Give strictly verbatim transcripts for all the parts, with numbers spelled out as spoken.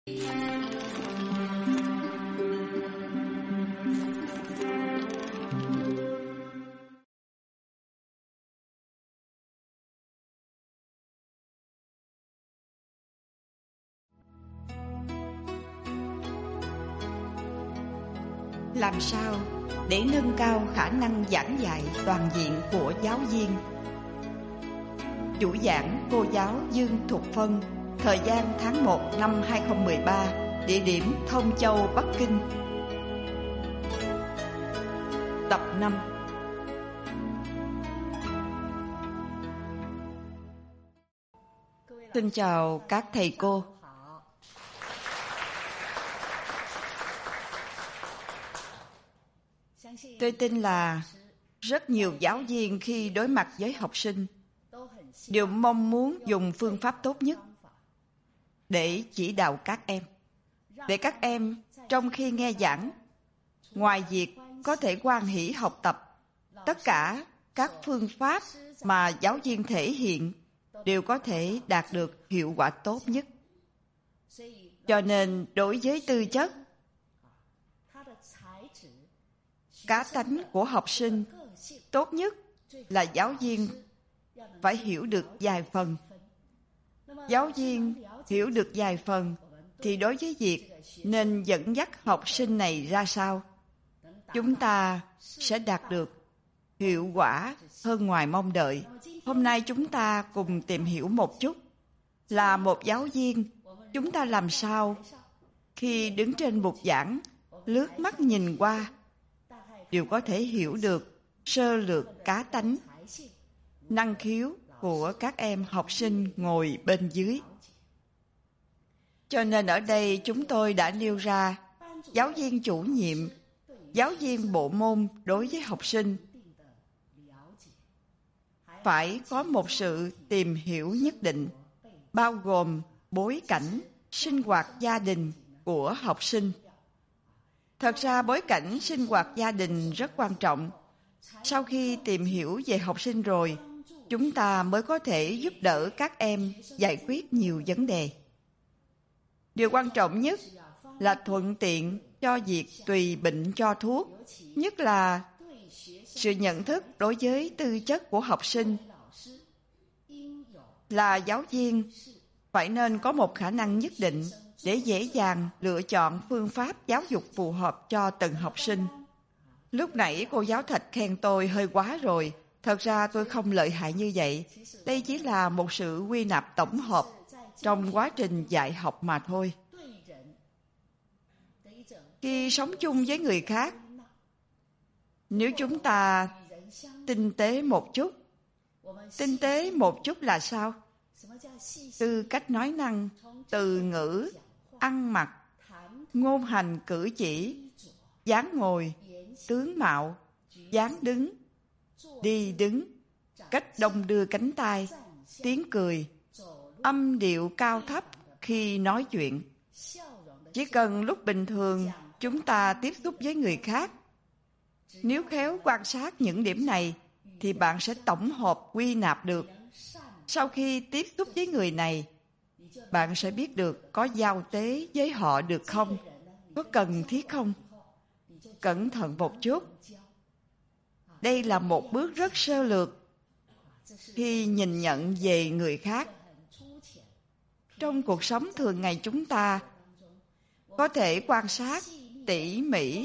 Làm sao để nâng cao khả năng giảng dạy toàn diện của giáo viên? Chủ giảng cô giáo Dương Thục Phân. Thời gian tháng một năm hai không một ba. Địa điểm Thông Châu, Bắc Kinh. Tập năm. Xin chào các thầy cô. Tôi tin là rất nhiều giáo viên khi đối mặt với học sinh đều mong muốn dùng phương pháp tốt nhất để chỉ đạo các em, để các em trong khi nghe giảng, ngoài việc có thể hoan hỷ học tập, tất cả các phương pháp mà giáo viên thể hiện đều có thể đạt được hiệu quả tốt nhất. Cho nên đối với tư chất, cá tánh của học sinh, tốt nhất là giáo viên phải hiểu được vài phần. Giáo viên hiểu được vài phần thì đối với việc nên dẫn dắt học sinh này ra sao, chúng ta sẽ đạt được hiệu quả hơn ngoài mong đợi. Hôm nay chúng ta cùng tìm hiểu một chút là một giáo viên, chúng ta làm sao khi đứng trên bục giảng, lướt mắt nhìn qua đều có thể hiểu được sơ lược cá tánh, năng khiếu của các em học sinh ngồi bên dưới. Cho nên ở đây chúng tôi đã nêu ra giáo viên chủ nhiệm, giáo viên bộ môn đối với học sinh phải có một sự tìm hiểu nhất định, bao gồm bối cảnh, sinh hoạt gia đình của học sinh. Thật ra bối cảnh sinh hoạt gia đình rất quan trọng. Sau khi tìm hiểu về học sinh rồi, chúng ta mới có thể giúp đỡ các em giải quyết nhiều vấn đề. Điều quan trọng nhất là thuận tiện cho việc tùy bệnh cho thuốc, nhất là sự nhận thức đối với tư chất của học sinh. Là giáo viên, phải nên có một khả năng nhất định để dễ dàng lựa chọn phương pháp giáo dục phù hợp cho từng học sinh. Lúc nãy cô giáo Thạch khen tôi hơi quá rồi. Thật ra tôi không lợi hại như vậy. Đây chỉ là một sự quy nạp tổng hợp trong quá trình dạy học mà thôi. Khi sống chung với người khác, nếu chúng ta tinh tế một chút, tinh tế một chút là sao? Từ cách nói năng, từ ngữ, ăn mặc, ngôn hành cử chỉ, dáng ngồi, tướng mạo, dáng đứng, đi đứng, cách đong đưa cánh tay, tiếng cười, âm điệu cao thấp khi nói chuyện. Chỉ cần lúc bình thường chúng ta tiếp xúc với người khác, nếu khéo quan sát những điểm này thì bạn sẽ tổng hợp quy nạp được. Sau khi tiếp xúc với người này, bạn sẽ biết được có giao tế với họ được không, có cần thiết không. Cẩn thận một chút. Đây là một bước rất sơ lược khi nhìn nhận về người khác. Trong cuộc sống thường ngày chúng ta có thể quan sát tỉ mỉ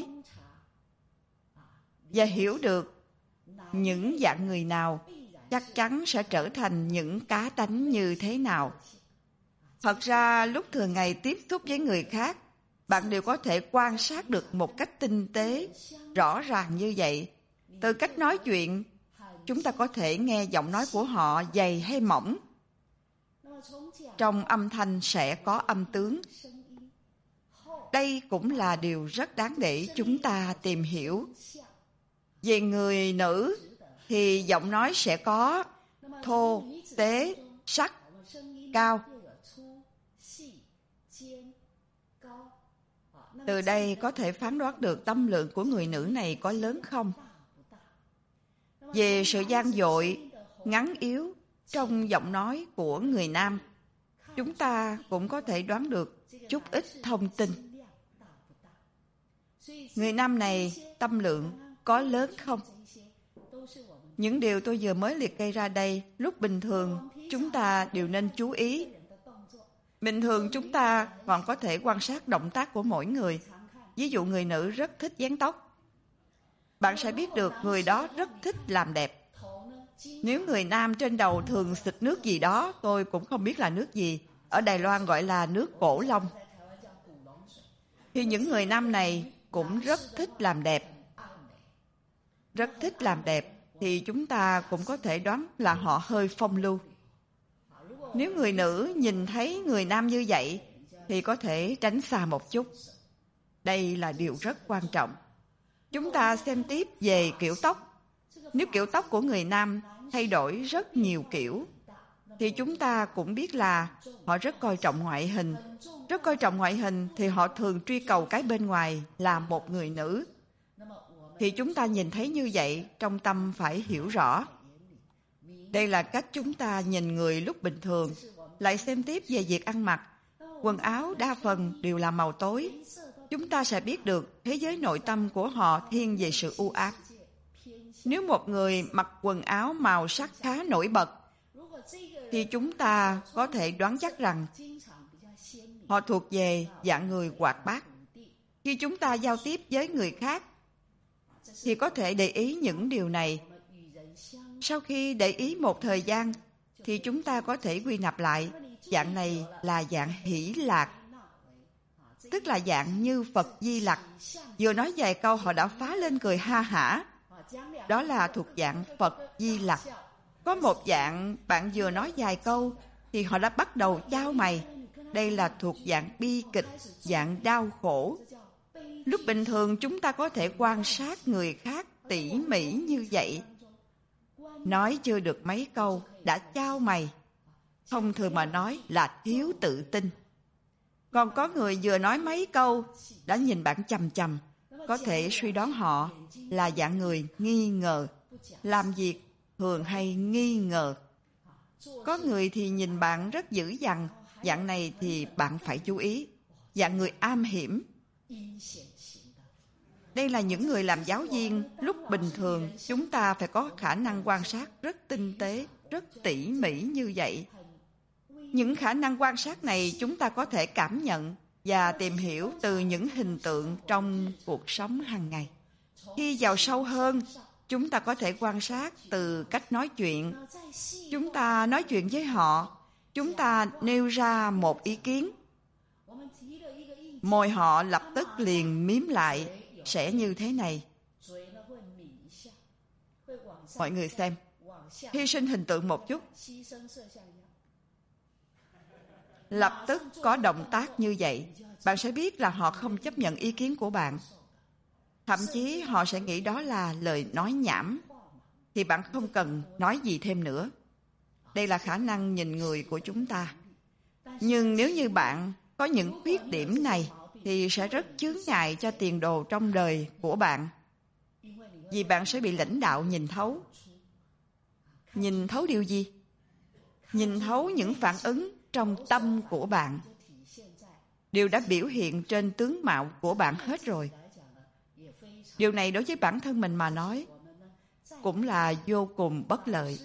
và hiểu được những dạng người nào chắc chắn sẽ trở thành những cá tánh như thế nào. Thật ra lúc thường ngày tiếp xúc với người khác, bạn đều có thể quan sát được một cách tinh tế, rõ ràng như vậy. Từ cách nói chuyện, chúng ta có thể nghe giọng nói của họ dày hay mỏng. Trong âm thanh sẽ có âm tướng. Đây cũng là điều rất đáng để chúng ta tìm hiểu. Về người nữ thì giọng nói sẽ có thô, tế, sắc, cao. Từ đây có thể phán đoán được tâm lượng của người nữ này có lớn không. Về sự gian dội, ngắn yếu trong giọng nói của người nam, chúng ta cũng có thể đoán được chút ít thông tin. Người nam này tâm lượng có lớn không? Những điều tôi vừa mới liệt kê ra đây, lúc bình thường chúng ta đều nên chú ý. Bình thường chúng ta còn có thể quan sát động tác của mỗi người. Ví dụ người nữ rất thích dán tóc. Bạn sẽ biết được người đó rất thích làm đẹp. Nếu người nam trên đầu thường xịt nước gì đó, tôi cũng không biết là nước gì. Ở Đài Loan gọi là nước cổ long. Thì những người nam này cũng rất thích làm đẹp. Rất thích làm đẹp thì chúng ta cũng có thể đoán là họ hơi phong lưu. Nếu người nữ nhìn thấy người nam như vậy thì có thể tránh xa một chút. Đây là điều rất quan trọng. Chúng ta xem tiếp về kiểu tóc. Nếu kiểu tóc của người nam thay đổi rất nhiều kiểu thì chúng ta cũng biết là họ rất coi trọng ngoại hình. Rất coi trọng ngoại hình thì họ thường truy cầu cái bên ngoài là một người nữ. Thì chúng ta nhìn thấy như vậy, trong tâm phải hiểu rõ. Đây là cách chúng ta nhìn người lúc bình thường. Lại xem tiếp về việc ăn mặc. Quần áo đa phần đều là màu tối. Chúng ta sẽ biết được thế giới nội tâm của họ thiên về sự u ám. Nếu một người mặc quần áo màu sắc khá nổi bật, thì chúng ta có thể đoán chắc rằng họ thuộc về dạng người hoạt bát. Khi chúng ta giao tiếp với người khác, thì có thể để ý những điều này. Sau khi để ý một thời gian, thì chúng ta có thể quy nạp lại, dạng này là dạng hỷ lạc. Tức là dạng như Phật Di Lặc. Vừa nói vài câu họ đã phá lên cười ha hả. Đó là thuộc dạng Phật Di Lặc. Có một dạng bạn vừa nói vài câu thì họ đã bắt đầu chau mày. Đây là thuộc dạng bi kịch, dạng đau khổ. Lúc bình thường chúng ta có thể quan sát người khác tỉ mỉ như vậy. Nói chưa được mấy câu đã chau mày. Thông thường mà nói là thiếu tự tin. Còn có người vừa nói mấy câu đã nhìn bạn chằm chằm, có thể suy đoán họ là dạng người nghi ngờ. Làm việc thường hay nghi ngờ. Có người thì nhìn bạn rất dữ dằn, dạng này thì bạn phải chú ý. Dạng người am hiểm. Đây là những người làm giáo viên. Lúc bình thường chúng ta phải có khả năng quan sát rất tinh tế, rất tỉ mỉ như vậy. Những khả năng quan sát này chúng ta có thể cảm nhận và tìm hiểu từ những hình tượng trong cuộc sống hàng ngày. Khi vào sâu hơn, chúng ta có thể quan sát từ cách nói chuyện. Chúng ta nói chuyện với họ, chúng ta nêu ra một ý kiến. Môi họ lập tức liền mím lại, sẽ như thế này. Mọi người xem, hy sinh hình tượng một chút. Lập tức có động tác như vậy, bạn sẽ biết là họ không chấp nhận ý kiến của bạn. Thậm chí họ sẽ nghĩ đó là lời nói nhảm, thì bạn không cần nói gì thêm nữa. Đây là khả năng nhìn người của chúng ta. Nhưng nếu như bạn có những khuyết điểm này, thì sẽ rất chướng ngại cho tiền đồ trong đời của bạn. Vì bạn sẽ bị lãnh đạo nhìn thấu. Nhìn thấu điều gì? Nhìn thấu những phản ứng trong tâm của bạn. Điều đã biểu hiện trên tướng mạo của bạn hết rồi. Điều này đối với bản thân mình mà nói cũng là vô cùng bất lợi.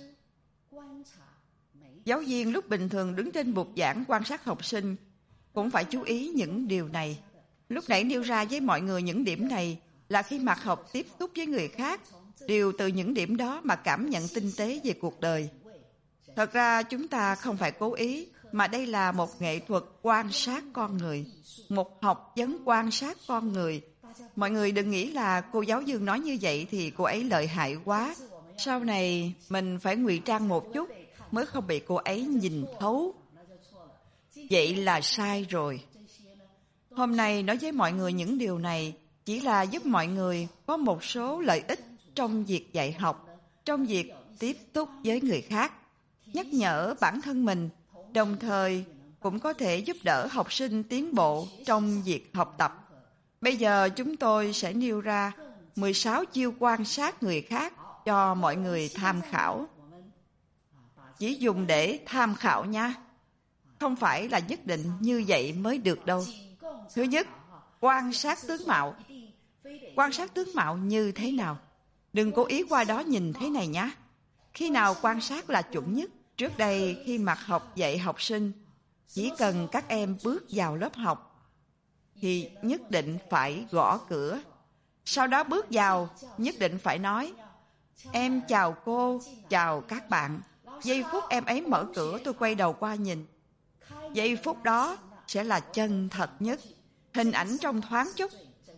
Giáo viên lúc bình thường đứng trên bục giảng quan sát học sinh cũng phải chú ý những điều này. Lúc nãy nêu ra với mọi người những điểm này là khi Mạc Học tiếp xúc với người khác, đều từ những điểm đó mà cảm nhận tinh tế về cuộc đời. Thật ra chúng ta không phải cố ý, mà đây là một nghệ thuật quan sát con người, một học vấn quan sát con người. Mọi người đừng nghĩ là cô giáo Dương nói như vậy thì cô ấy lợi hại quá. Sau này mình phải ngụy trang một chút mới không bị cô ấy nhìn thấu. Vậy là sai rồi. Hôm nay nói với mọi người những điều này chỉ là giúp mọi người có một số lợi ích trong việc dạy học, trong việc tiếp xúc với người khác, nhắc nhở bản thân mình, đồng thời cũng có thể giúp đỡ học sinh tiến bộ trong việc học tập. Bây giờ chúng tôi sẽ nêu ra mười sáu chiêu quan sát người khác cho mọi người tham khảo. Chỉ dùng để tham khảo nha, Không phải là nhất định như vậy mới được đâu. Thứ nhất, quan sát tướng mạo. Quan sát tướng mạo như thế nào? Đừng cố ý qua đó nhìn thế này nhé. Khi nào quan sát là chuẩn nhất? Trước đây khi Mạt học dạy học sinh, chỉ cần các em bước vào lớp học thì nhất định phải gõ cửa. Sau đó bước vào, nhất định phải nói: em chào cô, chào các bạn. Giây phút em ấy mở cửa, tôi quay đầu qua nhìn. Giây phút đó sẽ là chân thật nhất. Hình ảnh trong thoáng chốc,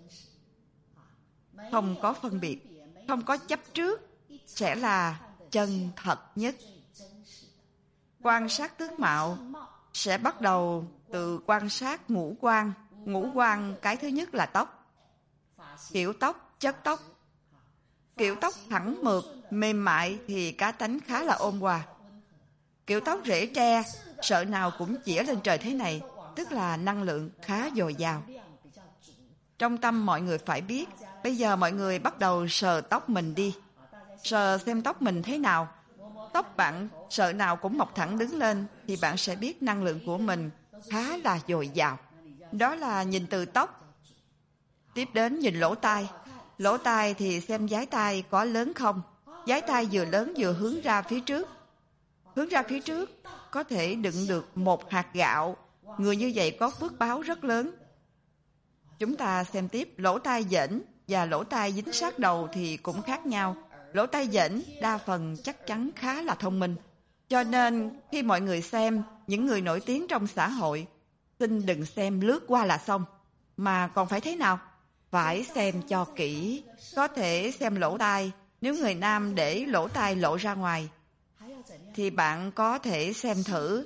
không có phân biệt, không có chấp trước, sẽ là chân thật nhất. Quan sát tướng mạo sẽ bắt đầu từ quan sát ngũ quan. Ngũ quan cái thứ nhất là tóc. Kiểu tóc, chất tóc. Kiểu tóc thẳng mượt, mềm mại thì cá tánh khá là ôn hòa. Kiểu tóc rễ tre, sợ nào cũng chĩa lên trời thế này, tức là năng lượng khá dồi dào. Trong tâm mọi người phải biết, bây giờ mọi người bắt đầu sờ tóc mình đi. Sờ xem tóc mình thế nào. Tóc bạn sợ nào cũng mọc thẳng đứng lên thì bạn sẽ biết năng lượng của mình khá là dồi dào. Đó là nhìn từ tóc. Tiếp đến nhìn lỗ tai. Lỗ tai thì xem dái tai có lớn không. Dái tai vừa lớn vừa hướng ra phía trước. Hướng ra phía trước có thể đựng được một hạt gạo. Người như vậy có phước báo rất lớn. Chúng ta xem tiếp, lỗ tai dễn và lỗ tai dính sát đầu thì cũng khác nhau. Lỗ tai dễn đa phần chắc chắn khá là thông minh. Cho nên khi mọi người xem những người nổi tiếng trong xã hội, xin đừng xem lướt qua là xong, mà còn phải thế nào? Phải xem cho kỹ. Có thể xem lỗ tai. Nếu người nam để lỗ tai lộ ra ngoài thì bạn có thể xem thử.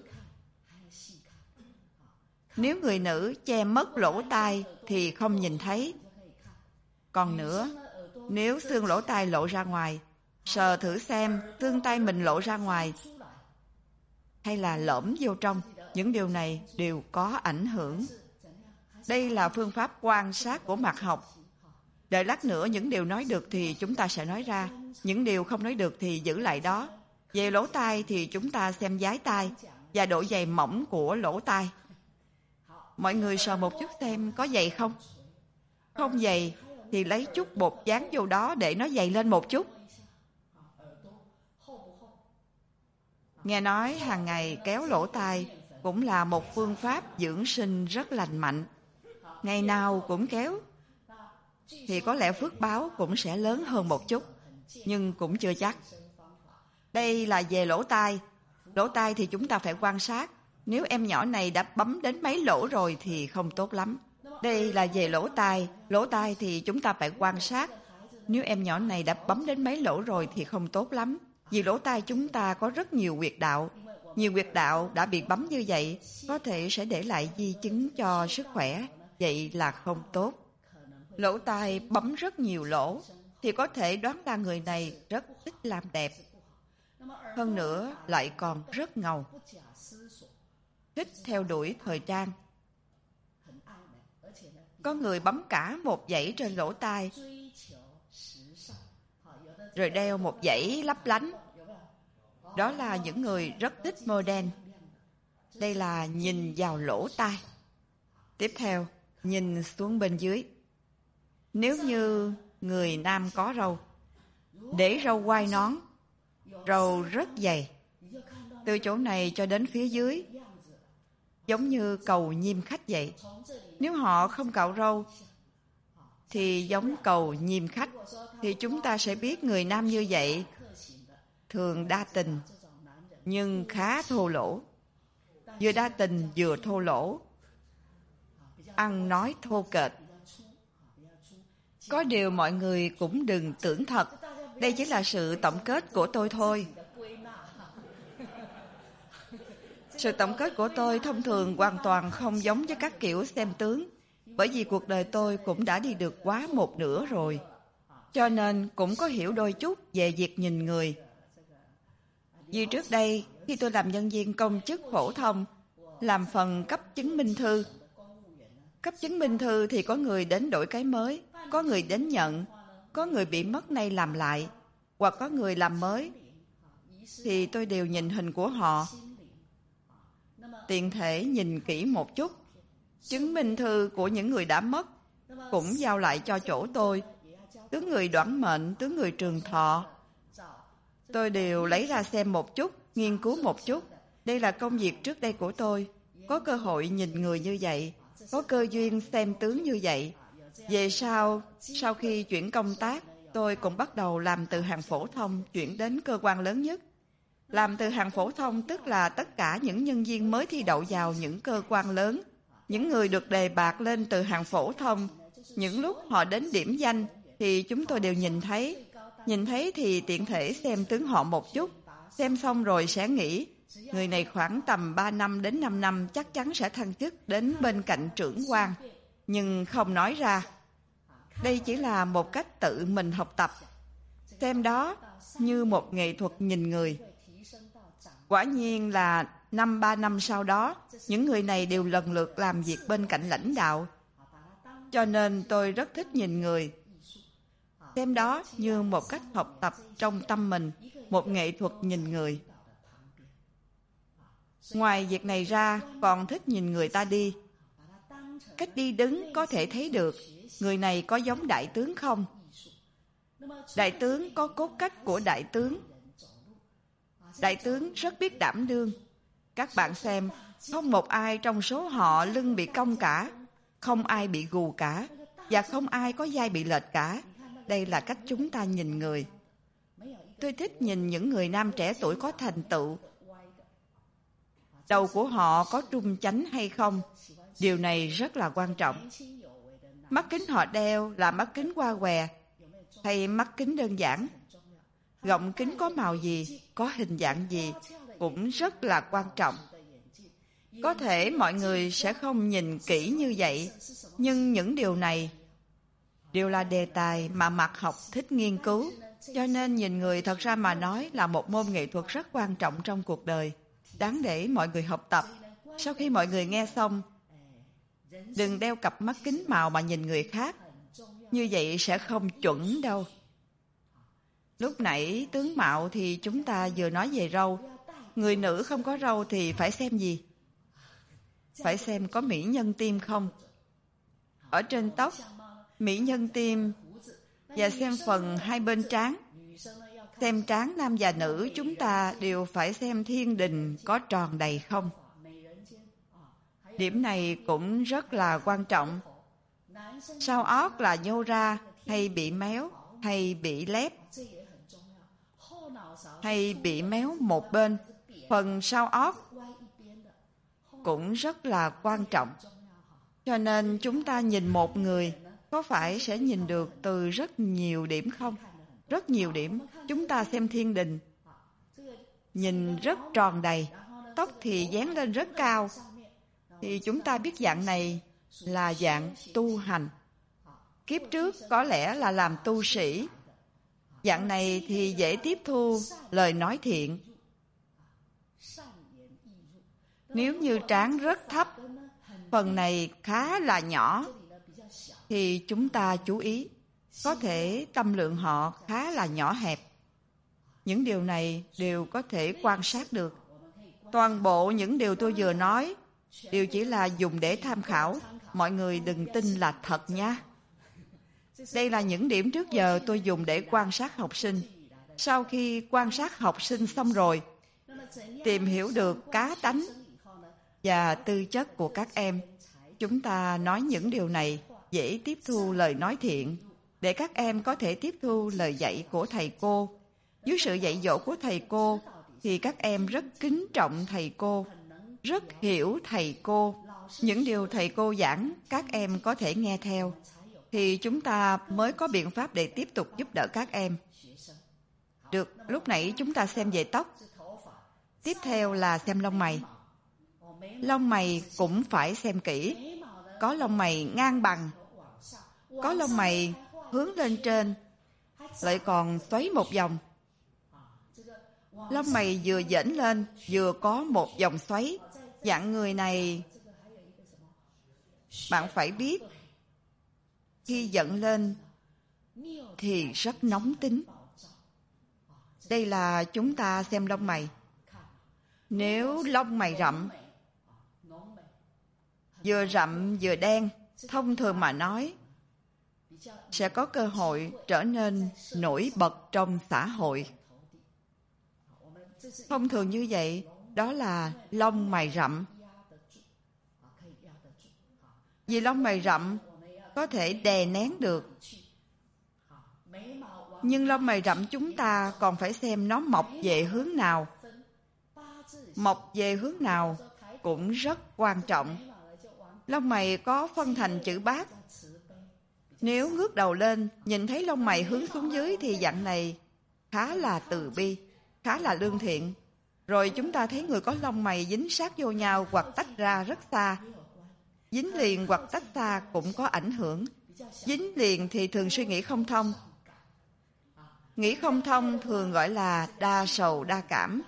Nếu người nữ che mất lỗ tai thì không nhìn thấy. Còn nữa, nếu xương lỗ tai lộ ra ngoài, sờ thử xem xương tay mình lộ ra ngoài hay là lõm vô trong. Những điều này đều có ảnh hưởng. Đây là phương pháp quan sát của Mạt học. Đợi lát nữa những điều nói được thì chúng ta sẽ nói ra. Những điều không nói được thì giữ lại đó. Về lỗ tai thì chúng ta xem dái tai và độ dày mỏng của lỗ tai. Mọi người sờ một chút xem có dày không? Không dày thì lấy chút bột dán vô đó để nó dày lên một chút. Nghe nói hàng ngày kéo lỗ tai cũng là một phương pháp dưỡng sinh rất lành mạnh. Ngày nào cũng kéo thì có lẽ phước báo cũng sẽ lớn hơn một chút, nhưng cũng chưa chắc. Đây là về lỗ tai. Lỗ tai thì chúng ta phải quan sát. Nếu em nhỏ này đã bấm đến mấy lỗ rồi thì không tốt lắm. Đây là về lỗ tai. Lỗ tai thì chúng ta phải quan sát. Nếu em nhỏ này đã bấm đến mấy lỗ rồi thì không tốt lắm. Vì lỗ tai chúng ta có rất nhiều huyệt đạo. Nhiều huyệt đạo đã bị bấm như vậy có thể sẽ để lại di chứng cho sức khỏe. Vậy là không tốt. Lỗ tai bấm rất nhiều lỗ thì có thể đoán ra người này rất thích làm đẹp. Hơn nữa lại còn rất ngầu, thích theo đuổi thời trang. Có người bấm cả một dãy trên lỗ tai, rồi đeo một dãy lấp lánh. Đó là những người rất thích modern. Đây là nhìn vào lỗ tai. Tiếp theo, nhìn xuống bên dưới. Nếu như người nam có râu, để râu quai nón, râu rất dày, từ chỗ này cho đến phía dưới, giống như cầu nhiêm khách vậy. Nếu họ không cạo râu thì giống cầu nhiêm khách, thì chúng ta sẽ biết người nam như vậy thường đa tình nhưng khá thô lỗ. Vừa đa tình vừa thô lỗ, ăn nói thô kệch. Có điều mọi người cũng đừng tưởng thật. Đây chỉ là sự tổng kết của tôi thôi. Sự tổng kết của tôi thông thường hoàn toàn không giống với các kiểu xem tướng, bởi vì cuộc đời tôi cũng đã đi được quá một nửa rồi, cho nên cũng có hiểu đôi chút về việc nhìn người. Vì trước đây, khi tôi làm nhân viên công chức phổ thông, làm phần cấp chứng minh thư. Cấp chứng minh thư thì có người đến đổi cái mới, có người đến nhận, có người bị mất nay làm lại, hoặc có người làm mới, thì tôi đều nhìn hình của họ. tiện thể nhìn kỹ một chút. Chứng minh thư của những người đã mất cũng giao lại cho chỗ tôi. Tướng người đoản mệnh, tướng người trường thọ, tôi đều lấy ra xem một chút, nghiên cứu một chút. Đây là công việc trước đây của tôi. Có cơ hội nhìn người như vậy, có cơ duyên xem tướng như vậy. Về sau, sau khi chuyển công tác, tôi cũng bắt đầu làm từ hàng phổ thông chuyển đến cơ quan lớn nhất. Làm từ hàng phổ thông tức là tất cả những nhân viên mới thi đậu vào những cơ quan lớn, những người được đề bạt lên từ hàng phổ thông. Những lúc họ đến điểm danh thì chúng tôi đều nhìn thấy. Nhìn thấy thì tiện thể xem tướng họ một chút. Xem xong rồi sẽ nghĩ, người này khoảng tầm ba năm đến năm năm chắc chắn sẽ thăng chức đến bên cạnh trưởng quan, nhưng không nói ra. Đây chỉ là một cách tự mình học tập. Xem đó như một nghệ thuật nhìn người. Quả nhiên là năm ba năm sau đó, những người này đều lần lượt làm việc bên cạnh lãnh đạo. Cho nên tôi rất thích nhìn người. Xem đó như một cách học tập trong tâm mình, một nghệ thuật nhìn người. Ngoài việc này ra, còn thích nhìn người ta đi. Cách đi đứng có thể thấy được người này có giống đại tướng không. Đại tướng có cốt cách của đại tướng. Đại tướng rất biết đảm đương. Các bạn xem, không một ai trong số họ lưng bị cong cả, không ai bị gù cả, và không ai có vai bị lệch cả. Đây là cách chúng ta nhìn người. Tôi thích nhìn những người nam trẻ tuổi có thành tựu. Đầu của họ có trung chánh hay không? Điều này rất là quan trọng. Mắt kính họ đeo là mắt kính qua què hay mắt kính đơn giản? Gọng kính có màu gì, có hình dạng gì cũng rất là quan trọng. Có thể mọi người sẽ không nhìn kỹ như vậy, nhưng những điều này đều là đề tài mà Mạt học thích nghiên cứu. Cho nên nhìn người thật ra mà nói là một môn nghệ thuật rất quan trọng trong cuộc đời, đáng để mọi người học tập. Sau khi mọi người nghe xong, đừng đeo cặp mắt kính màu mà nhìn người khác. Như vậy sẽ không chuẩn đâu. Lúc nãy tướng mạo thì chúng ta vừa nói về râu. Người nữ không có râu thì phải xem gì? Phải xem có mỹ nhân tim không. Ở trên tóc, mỹ nhân tim, và xem phần hai bên trán. Xem trán nam và nữ chúng ta đều phải xem thiên đình có tròn đầy không. Điểm này cũng rất là quan trọng. Sau ót là nhô ra, hay bị méo, hay bị lép, hay bị méo một bên. Phần sau ót cũng rất là quan trọng. Cho nên chúng ta nhìn một người có phải sẽ nhìn được từ rất nhiều điểm không? Rất nhiều điểm. Chúng ta xem thiên đình, nhìn rất tròn đầy, tóc thì dán lên rất cao, thì chúng ta biết dạng này là dạng tu hành. Kiếp trước có lẽ là làm tu sĩ. Dạng này thì dễ tiếp thu lời nói thiện. Nếu như trán rất thấp, phần này khá là nhỏ, thì chúng ta chú ý, có thể tâm lượng họ khá là nhỏ hẹp. Những điều này đều có thể quan sát được. Toàn bộ những điều tôi vừa nói đều chỉ là dùng để tham khảo. Mọi người đừng tin là thật nha. Đây là những điểm trước giờ tôi dùng để quan sát học sinh. Sau khi quan sát học sinh xong rồi, tìm hiểu được cá tánh và tư chất của các em, chúng ta nói những điều này dễ tiếp thu lời nói thiện, để các em có thể tiếp thu lời dạy của thầy cô. Dưới sự dạy dỗ của thầy cô thì các em rất kính trọng thầy cô, rất hiểu thầy cô. Những điều thầy cô giảng các em có thể nghe theo, thì chúng ta mới có biện pháp để tiếp tục giúp đỡ các em. Được, lúc nãy chúng ta xem về tóc. Tiếp theo là xem lông mày. Lông mày cũng phải xem kỹ. Có lông mày ngang bằng, có lông mày hướng lên trên, lại còn xoáy một vòng. Lông mày vừa dễn lên, vừa có một vòng xoáy. Dạng người này, bạn phải biết, khi giận lên thì rất nóng tính. Đây là chúng ta xem lông mày. Nếu lông mày rậm vừa rậm vừa đen, thông thường mà nói, sẽ có cơ hội trở nên nổi bật trong xã hội. Thông thường như vậy, đó là lông mày rậm. Vì lông mày rậm có thể đè nén được. Nhưng lông mày rậm chúng ta còn phải xem nó mọc về hướng nào. Mọc về hướng nào cũng rất quan trọng. Lông mày có phân thành chữ bát. Nếu ngước đầu lên, nhìn thấy lông mày hướng xuống dưới thì dạng này khá là từ bi, khá là lương thiện. Rồi chúng ta thấy người có lông mày dính sát vô nhau hoặc tách ra rất xa. Dính liền hoặc tách xa cũng có ảnh hưởng. Dính liền thì thường suy nghĩ không thông. Nghĩ không thông thường gọi là đa sầu đa cảm.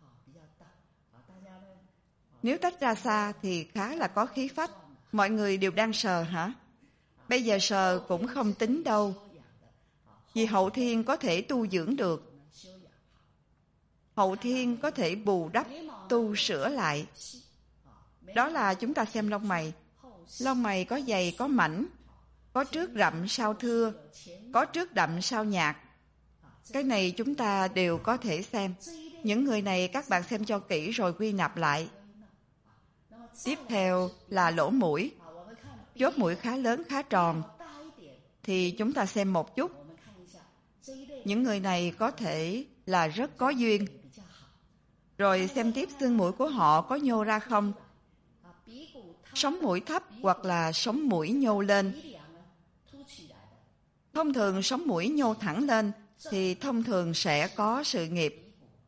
Nếu tách ra xa thì khá là có khí phách. Mọi người đều đang sờ hả? Bây giờ sờ cũng không tính đâu. Vì hậu thiên có thể tu dưỡng được. Hậu thiên có thể bù đắp, tu sửa lại. Đó là chúng ta xem lông mày. Lông mày có dày, có mảnh. Có trước rậm sau thưa. Có trước đậm sau nhạt. Cái này chúng ta đều có thể xem. Những người này các bạn xem cho kỹ rồi quy nạp lại. Tiếp theo là lỗ mũi. Chóp mũi khá lớn, khá tròn. Thì chúng ta xem một chút. Những người này có thể là rất có duyên. Rồi xem tiếp xương mũi của họ có nhô ra không. Sống mũi thấp hoặc là sống mũi nhô lên. Thông thường sống mũi nhô thẳng lên thì thông thường sẽ có sự nghiệp.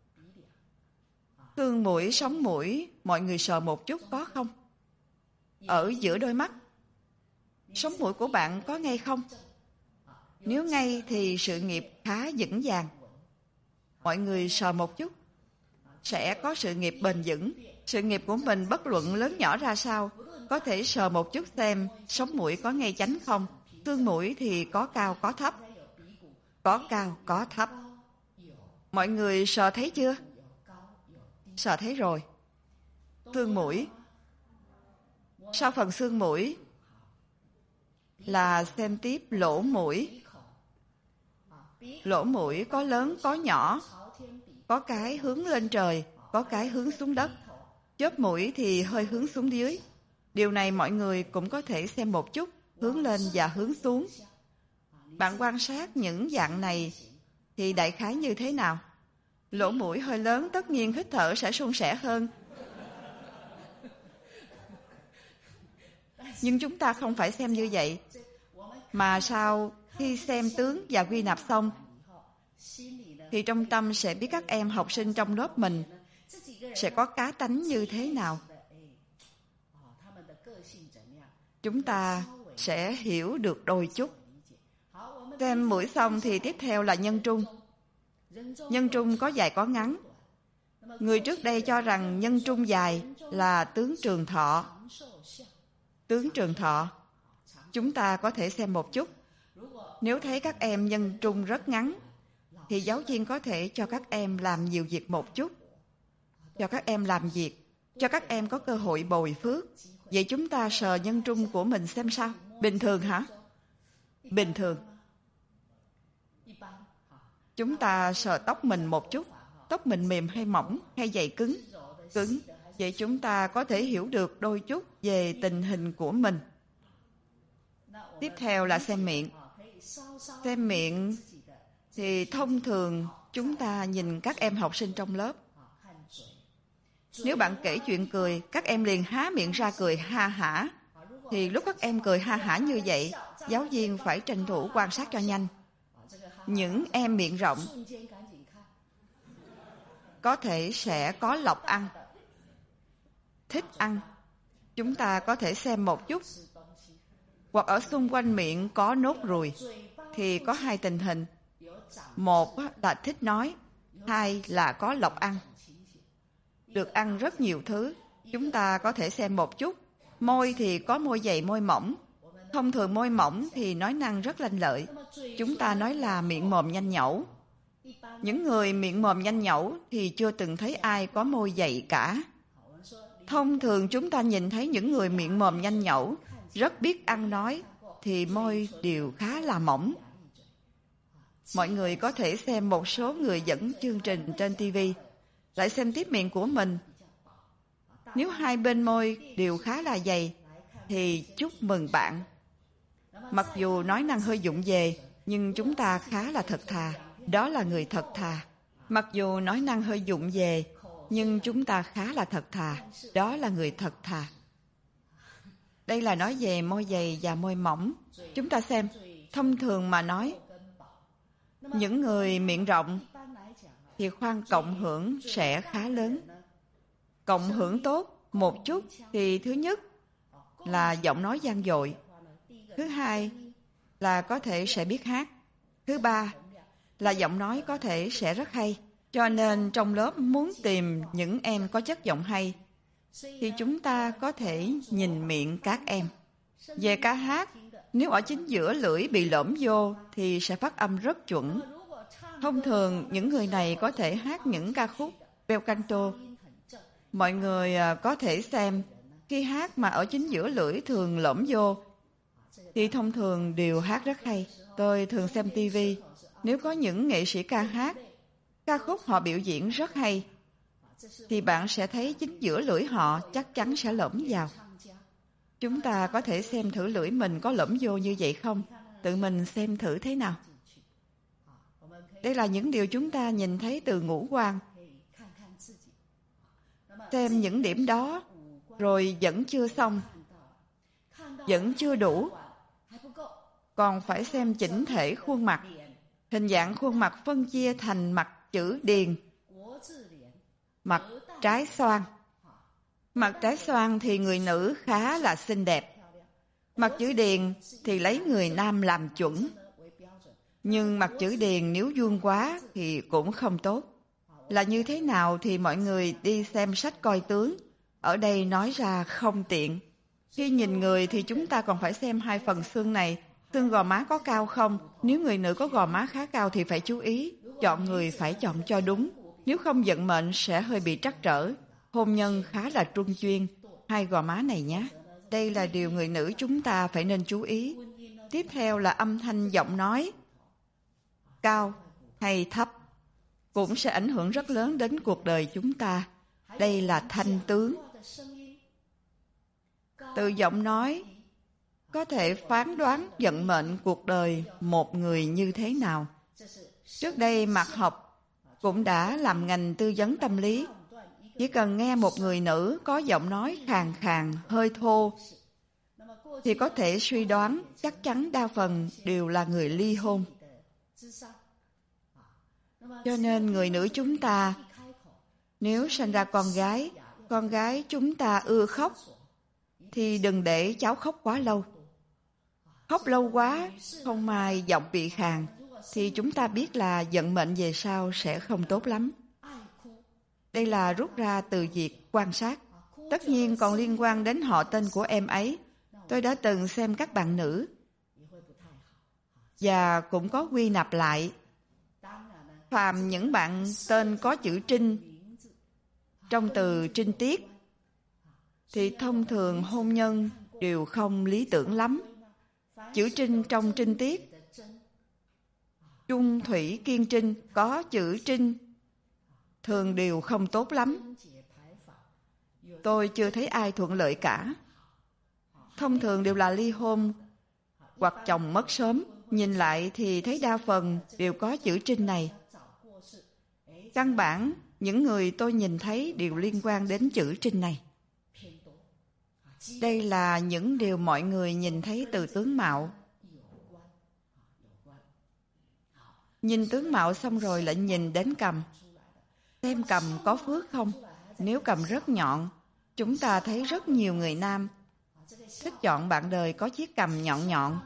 Xương mũi, sống mũi, mọi người sờ một chút có không? Ở giữa đôi mắt. Sống mũi của bạn có ngay không? Nếu ngay thì sự nghiệp khá vững vàng. Mọi người sờ một chút. Sẽ có sự nghiệp bền vững. Sự nghiệp của mình bất luận lớn nhỏ ra sao, có thể sờ một chút xem sống mũi có ngay chánh không. Xương mũi thì có cao có thấp. Có cao có thấp. Mọi người sờ thấy chưa? Sờ thấy rồi. Xương mũi. Sau phần xương mũi là xem tiếp lỗ mũi. Lỗ mũi có lớn có nhỏ. Có cái hướng lên trời, có cái hướng xuống đất. Chóp mũi thì hơi hướng xuống dưới. Điều này mọi người cũng có thể xem một chút, hướng lên và hướng xuống. Bạn quan sát những dạng này thì đại khái như thế nào? Lỗ mũi hơi lớn, tất nhiên hít thở sẽ suôn sẻ hơn. Nhưng chúng ta không phải xem như vậy. Mà sau khi xem tướng và quy nạp xong, thì trong tâm sẽ biết các em học sinh trong lớp mình sẽ có cá tánh như thế nào. Chúng ta sẽ hiểu được đôi chút. Xem mũi xong thì tiếp theo là nhân trung. Nhân trung có dài có ngắn. Người trước đây cho rằng nhân trung dài là tướng trường thọ. Tướng trường thọ. Chúng ta có thể xem một chút. Nếu thấy các em nhân trung rất ngắn, thì giáo viên có thể cho các em làm nhiều việc một chút. Cho các em làm việc, cho các em có cơ hội bồi phước. Vậy chúng ta sờ nhân trung của mình xem sao? Bình thường hả? Bình thường. Chúng ta sờ tóc mình một chút. Tóc mình mềm hay mỏng hay dày cứng? Cứng. Vậy chúng ta có thể hiểu được đôi chút về tình hình của mình. Tiếp theo là xem miệng. Xem miệng thì thông thường chúng ta nhìn các em học sinh trong lớp. Nếu bạn kể chuyện cười, các em liền há miệng ra cười ha hả. Thì lúc các em cười ha hả như vậy, giáo viên phải tranh thủ quan sát cho nhanh. Những em miệng rộng có thể sẽ có lộc ăn, thích ăn. Chúng ta có thể xem một chút. Hoặc ở xung quanh miệng có nốt ruồi, thì có hai tình hình. Một là thích nói, hai là có lộc ăn. Được ăn rất nhiều thứ. Chúng ta có thể xem một chút. Môi thì có môi dày môi mỏng. Thông thường môi mỏng thì nói năng rất lanh lợi. Chúng ta nói là miệng mồm nhanh nhẩu. Những người miệng mồm nhanh nhẩu thì chưa từng thấy ai có môi dày cả. Thông thường chúng ta nhìn thấy những người miệng mồm nhanh nhẩu, rất biết ăn nói, thì môi đều khá là mỏng. Mọi người có thể xem một số người dẫn chương trình trên ti vi, lại xem tiếp miệng của mình. Nếu hai bên môi đều khá là dày, thì chúc mừng bạn. Mặc dù nói năng hơi vụng về, nhưng chúng ta khá là thật thà. Đó là người thật thà. Mặc dù nói năng hơi vụng về, nhưng chúng ta khá là thật thà. Đó là người thật thà. Đây là nói về môi dày và môi mỏng. Chúng ta xem, thông thường mà nói, những người miệng rộng thì khoan cộng hưởng sẽ khá lớn. Cộng hưởng tốt một chút thì thứ nhất là giọng nói vang dội. Thứ hai là có thể sẽ biết hát. Thứ ba là giọng nói có thể sẽ rất hay. Cho nên trong lớp muốn tìm những em có chất giọng hay thì chúng ta có thể nhìn miệng các em. Về ca hát, nếu ở chính giữa lưỡi bị lõm vô thì sẽ phát âm rất chuẩn. Thông thường những người này có thể hát những ca khúc bel canto. Mọi người có thể xem khi hát mà ở chính giữa lưỡi thường lõm vô thì thông thường đều hát rất hay. Tôi thường xem ti vi, nếu có những nghệ sĩ ca hát, ca khúc họ biểu diễn rất hay, thì bạn sẽ thấy chính giữa lưỡi họ chắc chắn sẽ lõm vào. Chúng ta có thể xem thử lưỡi mình có lõm vô như vậy không? Tự mình xem thử thế nào. Đây là những điều chúng ta nhìn thấy từ ngũ quan. Xem những điểm đó, rồi vẫn chưa xong, vẫn chưa đủ. Còn phải xem chỉnh thể khuôn mặt. Hình dạng khuôn mặt phân chia thành mặt chữ điền, mặt trái xoan. Mặt trái xoan thì người nữ khá là xinh đẹp. Mặt chữ điền thì lấy người nam làm chuẩn. Nhưng mặt chữ điền nếu vuông quá thì cũng không tốt. Là như thế nào thì mọi người đi xem sách coi tướng. Ở đây nói ra không tiện. Khi nhìn người thì chúng ta còn phải xem hai phần xương này. Xương gò má có cao không? Nếu người nữ có gò má khá cao thì phải chú ý. Chọn người phải chọn cho đúng. Nếu không vận mệnh sẽ hơi bị trắc trở. Hôn nhân khá là trung chuyên. Hai gò má này nhé. Đây là điều người nữ chúng ta phải nên chú ý. Tiếp theo là âm thanh giọng nói. Cao hay thấp cũng sẽ ảnh hưởng rất lớn đến cuộc đời chúng ta. Đây là thanh tướng. Từ giọng nói có thể phán đoán vận mệnh cuộc đời một người như thế nào. Trước đây Mạc Học cũng đã làm ngành tư vấn tâm lý. Chỉ cần nghe một người nữ có giọng nói khàn khàn, hơi thô, thì có thể suy đoán chắc chắn đa phần đều là người ly hôn. Cho nên người nữ chúng ta, nếu sinh ra con gái, con gái chúng ta ưa khóc, thì đừng để cháu khóc quá lâu. Khóc lâu quá, không may giọng bị khàn, thì chúng ta biết là vận mệnh về sau sẽ không tốt lắm. Đây là rút ra từ việc quan sát. Tất nhiên còn liên quan đến họ tên của em ấy. Tôi đã từng xem các bạn nữ và cũng có quy nạp lại. Phàm những bạn tên có chữ Trinh trong từ trinh tiết thì thông thường hôn nhân đều không lý tưởng lắm. Chữ Trinh trong trinh tiết, Trung Thủy Kiên Trinh có chữ Trinh thường đều không tốt lắm. Tôi chưa thấy ai thuận lợi cả. Thông thường đều là ly hôn hoặc chồng mất sớm. Nhìn lại thì thấy đa phần đều có chữ Trinh này. Căn bản, những người tôi nhìn thấy đều liên quan đến chữ Trinh này. Đây là những điều mọi người nhìn thấy từ tướng mạo. Nhìn tướng mạo xong rồi lại nhìn đến cầm. Xem cầm có phước không? Nếu cầm rất nhọn, chúng ta thấy rất nhiều người nam thích chọn bạn đời có chiếc cầm nhọn nhọn.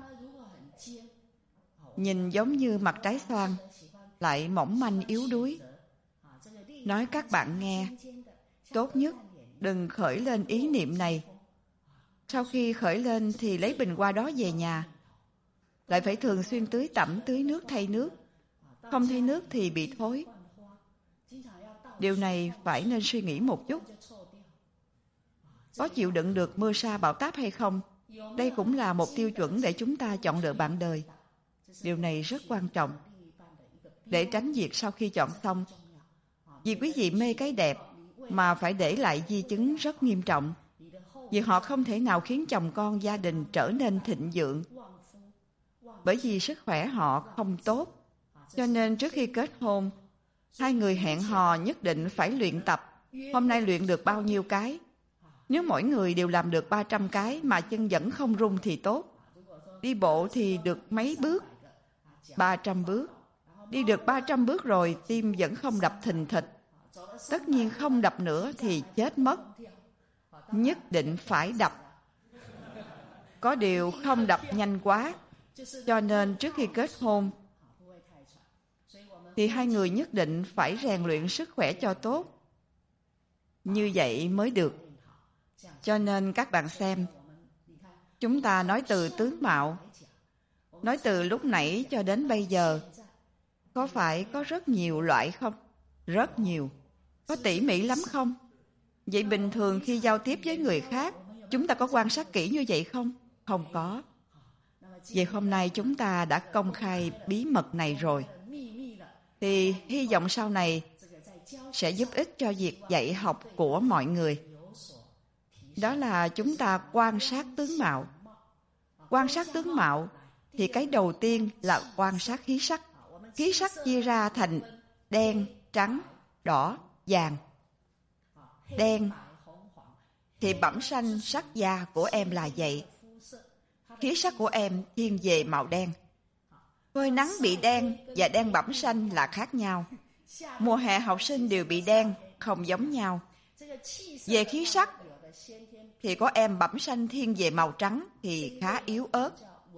Nhìn giống như mặt trái xoan, lại mỏng manh yếu đuối. Nói các bạn nghe, tốt nhất đừng khởi lên ý niệm này. Sau khi khởi lên thì lấy bình hoa đó về nhà. Lại phải thường xuyên tưới tẩm, tưới nước, thay nước. Không thay nước thì bị thối. Điều này phải nên suy nghĩ một chút. có chịu đựng được mưa sa bão táp hay không? Đây cũng là một tiêu chuẩn để chúng ta chọn lựa bạn đời. Điều này rất quan trọng. Để tránh việc sau khi chọn xong, vì quý vị mê cái đẹp mà phải để lại di chứng rất nghiêm trọng. Vì họ không thể nào khiến chồng con gia đình trở nên thịnh vượng. Bởi vì sức khỏe họ không tốt. Cho nên trước khi kết hôn, hai người hẹn hò nhất định phải luyện tập. Hôm nay luyện được bao nhiêu cái? Nếu mỗi người đều làm được ba trăm cái mà chân vẫn không rung thì tốt. Đi bộ thì được mấy bước? ba trăm bước. Đi được ba trăm bước rồi tim vẫn không đập thình thịch. Tất nhiên không đập nữa thì chết mất. Nhất định phải đập. Có điều không đập nhanh quá. Cho nên trước khi kết hôn thì hai người nhất định phải rèn luyện sức khỏe cho tốt. Như vậy mới được. Cho nên các bạn xem, chúng ta nói từ tướng mạo, nói từ lúc nãy cho đến bây giờ, có phải có rất nhiều loại không? Rất nhiều. Có tỉ mỉ lắm không? Vậy bình thường khi giao tiếp với người khác, chúng ta có quan sát kỹ như vậy không? Không có. Vậy hôm nay chúng ta đã công khai bí mật này rồi, thì hy vọng sau này sẽ giúp ích cho việc dạy học của mọi người. Đó là chúng ta quan sát tướng mạo. Quan sát tướng mạo thì cái đầu tiên là quan sát khí sắc. Khí sắc chia ra thành đen, trắng, đỏ, vàng. Đen thì bẩm sanh sắc da của em là vậy. Khí sắc của em thiên về màu đen. Phơi nắng bị đen và đen bẩm sanh là khác nhau. Mùa hè học sinh đều bị đen, không giống nhau. Về khí sắc thì có em bẩm sanh thiên về màu trắng thì khá yếu ớt.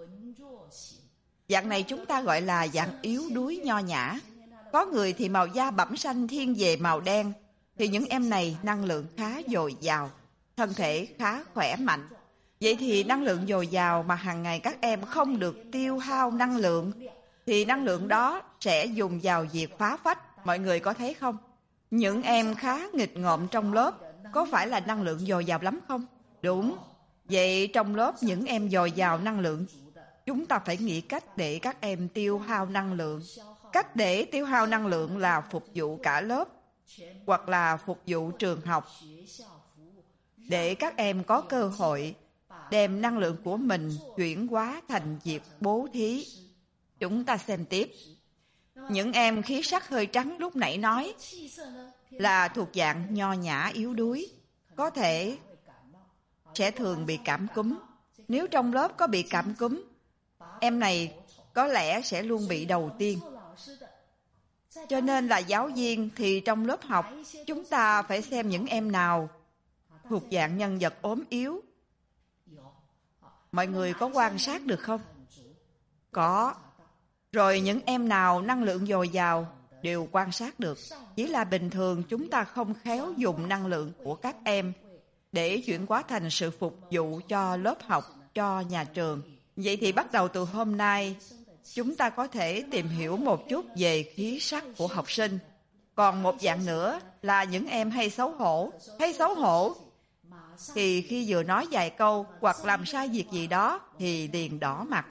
Dạng này chúng ta gọi là dạng yếu đuối nho nhã. Có người thì màu da bẩm sanh thiên về màu đen, thì những em này năng lượng khá dồi dào, thân thể khá khỏe mạnh. Vậy thì năng lượng dồi dào mà hàng ngày các em không được tiêu hao năng lượng, thì năng lượng đó sẽ dùng vào việc phá phách. Mọi người có thấy không? Những em khá nghịch ngợm trong lớp, có phải là năng lượng dồi dào lắm không? Đúng. Vậy trong lớp những em dồi dào năng lượng, chúng ta phải nghĩ cách để các em tiêu hao năng lượng. Cách để tiêu hao năng lượng là phục vụ cả lớp, hoặc là phục vụ trường học, để các em có cơ hội đem năng lượng của mình chuyển hóa thành việc bố thí. Chúng ta xem tiếp. Những em khí sắc hơi trắng lúc nãy nói là thuộc dạng nho nhã yếu đuối, có thể sẽ thường bị cảm cúm. Nếu trong lớp có bị cảm cúm, em này có lẽ sẽ luôn bị đầu tiên. Cho nên là giáo viên thì trong lớp học, chúng ta phải xem những em nào thuộc dạng nhân vật ốm yếu. Mọi người có quan sát được không? Có. Rồi những em nào năng lượng dồi dào đều quan sát được. Chỉ là bình thường chúng ta không khéo dùng năng lượng của các em để chuyển hóa thành sự phục vụ cho lớp học, cho nhà trường. Vậy thì bắt đầu từ hôm nay, chúng ta có thể tìm hiểu một chút về khí sắc của học sinh. Còn một dạng nữa là những em hay xấu hổ. Hay xấu hổ thì khi vừa nói vài câu hoặc làm sai việc gì đó thì liền đỏ mặt.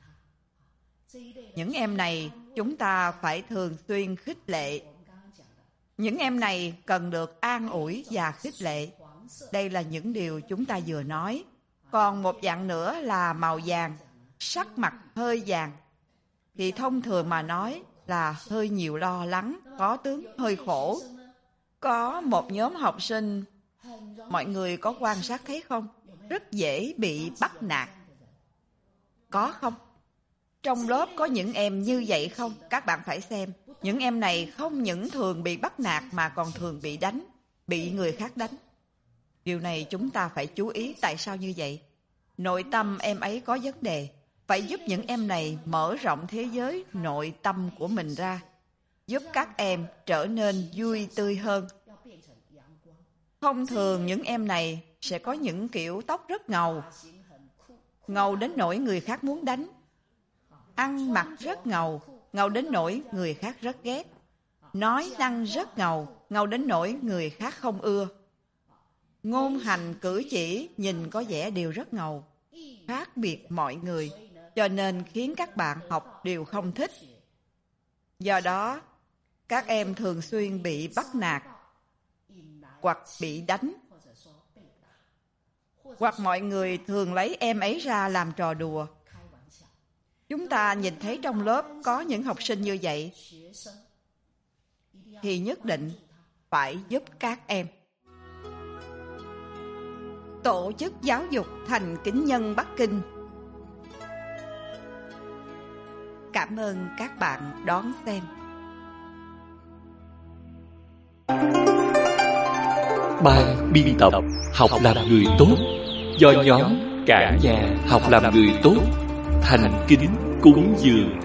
Những em này chúng ta phải thường xuyên khích lệ. Những em này cần được an ủi và khích lệ. Đây là những điều chúng ta vừa nói. Còn một dạng nữa là màu vàng, sắc mặt hơi vàng. Thì thông thường mà nói là hơi nhiều lo lắng, có tướng hơi khổ. Có một nhóm học sinh, mọi người có quan sát thấy không? Rất dễ bị bắt nạt. Có không? Trong lớp có những em như vậy không? Các bạn phải xem. Những em này không những thường bị bắt nạt mà còn thường bị đánh, bị người khác đánh. Điều này chúng ta phải chú ý tại sao như vậy. Nội tâm em ấy có vấn đề. Phải giúp những em này mở rộng thế giới nội tâm của mình ra, giúp các em trở nên vui tươi hơn. Thông thường những em này sẽ có những kiểu tóc rất ngầu, ngầu đến nỗi người khác muốn đánh. Ăn mặc rất ngầu, ngầu đến nỗi người khác rất ghét. Nói năng rất ngầu, ngầu đến nỗi người khác không ưa. ngôn hành cử chỉ nhìn có vẻ đều rất ngầu, khác biệt mọi người, cho nên khiến các bạn học đều không thích. Do đó, các em thường xuyên bị bắt nạt, hoặc bị đánh, hoặc mọi người thường lấy em ấy ra làm trò đùa. Chúng ta nhìn thấy trong lớp có những học sinh như vậy, thì nhất định phải giúp các em. Tổ chức giáo dục thành kính nhân Bắc Kinh. Cảm ơn các bạn đón xem. Ban biên tập Học làm người tốt do nhóm Cả nhà học làm người tốt thành kính cúng dường.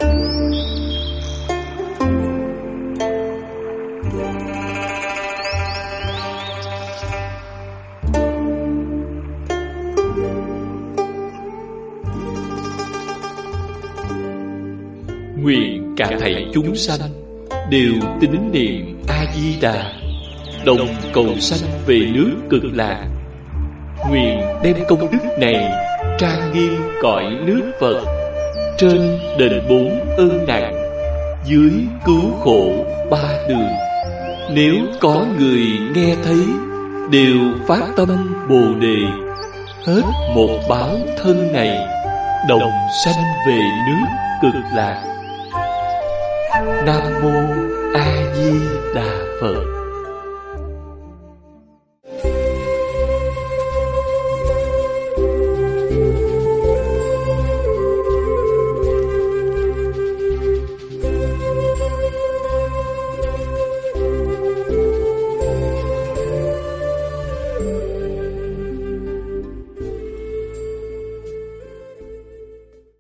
Nguyện cả thảy chúng sanh đều tín niệm A Di Đà, đồng cầu sanh về nước Cực Lạc. Nguyện đem công đức này trang nghiêm cõi nước Phật, trên đền bốn ơn nặng, dưới cứu khổ ba đường. Nếu có người nghe thấy, đều phát tâm Bồ Đề, hết một báo thân này, đồng sanh về nước Cực Lạc. Nam mô A Di Đà Phật.